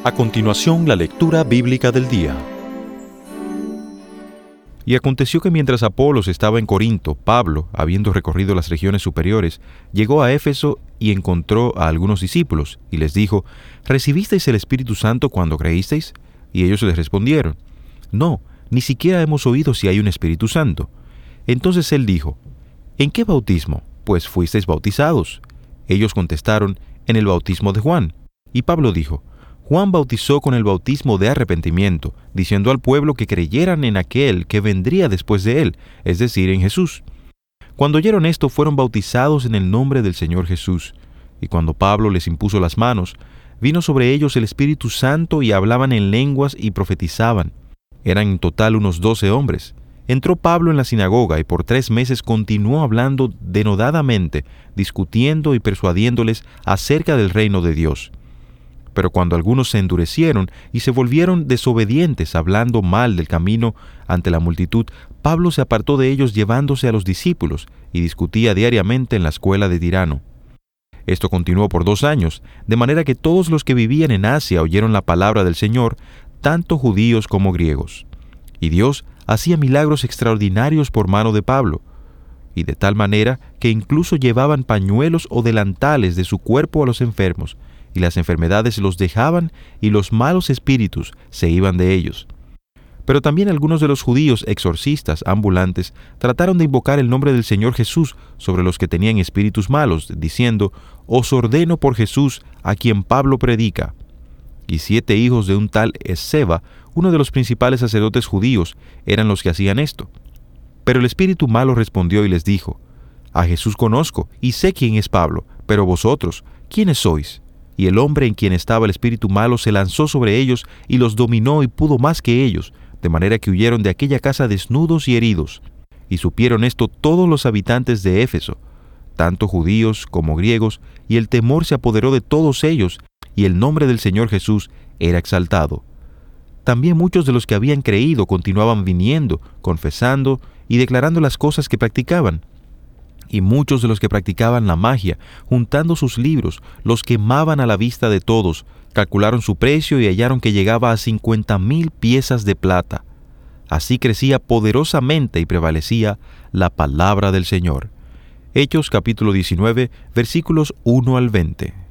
A continuación, la lectura bíblica del día. Y aconteció que mientras Apolos estaba en Corinto, Pablo, habiendo recorrido las regiones superiores, llegó a Éfeso y encontró a algunos discípulos, y les dijo: ¿Recibisteis el Espíritu Santo cuando creísteis? Y ellos les respondieron: No, ni siquiera hemos oído si hay un Espíritu Santo. Entonces él dijo: ¿En qué bautismo, pues, fuisteis bautizados? Ellos contestaron: En el bautismo de Juan. Y Pablo dijo: Juan bautizó con el bautismo de arrepentimiento, diciendo al pueblo que creyeran en aquel que vendría después de él, es decir, en Jesús. Cuando oyeron esto, fueron bautizados en el nombre del Señor Jesús. Y cuando Pablo les impuso las manos, vino sobre ellos el Espíritu Santo y hablaban en lenguas y profetizaban. Eran en total unos 12 hombres. Entró Pablo en la sinagoga y por 3 meses continuó hablando denodadamente, discutiendo y persuadiéndoles acerca del reino de Dios. Pero cuando algunos se endurecieron y se volvieron desobedientes, hablando mal del camino ante la multitud, Pablo se apartó de ellos llevándose a los discípulos y discutía diariamente en la escuela de Tirano. Esto continuó por 2 años, de manera que todos los que vivían en Asia oyeron la palabra del Señor, tanto judíos como griegos. Y Dios hacía milagros extraordinarios por mano de Pablo, y de tal manera que incluso llevaban pañuelos o delantales de su cuerpo a los enfermos, y las enfermedades los dejaban y los malos espíritus se iban de ellos. Pero también algunos de los judíos exorcistas ambulantes trataron de invocar el nombre del Señor Jesús sobre los que tenían espíritus malos, diciendo: Os ordeno por Jesús, a quien Pablo predica. Y 7 hijos de un tal Esceva, uno de los principales sacerdotes judíos, eran los que hacían esto. Pero el espíritu malo respondió y les dijo: A Jesús conozco y sé quién es Pablo, pero vosotros, ¿quiénes sois? Y el hombre en quien estaba el espíritu malo se lanzó sobre ellos y los dominó y pudo más que ellos, de manera que huyeron de aquella casa desnudos y heridos. Y supieron esto todos los habitantes de Éfeso, tanto judíos como griegos, y el temor se apoderó de todos ellos, y el nombre del Señor Jesús era exaltado. También muchos de los que habían creído continuaban viniendo, confesando y declarando las cosas que practicaban. Y muchos de los que practicaban la magia, juntando sus libros, los quemaban a la vista de todos, calcularon su precio y hallaron que llegaba a 50,000 piezas de plata. Así crecía poderosamente y prevalecía la palabra del Señor. Hechos capítulo 19, versículos 1 al 20.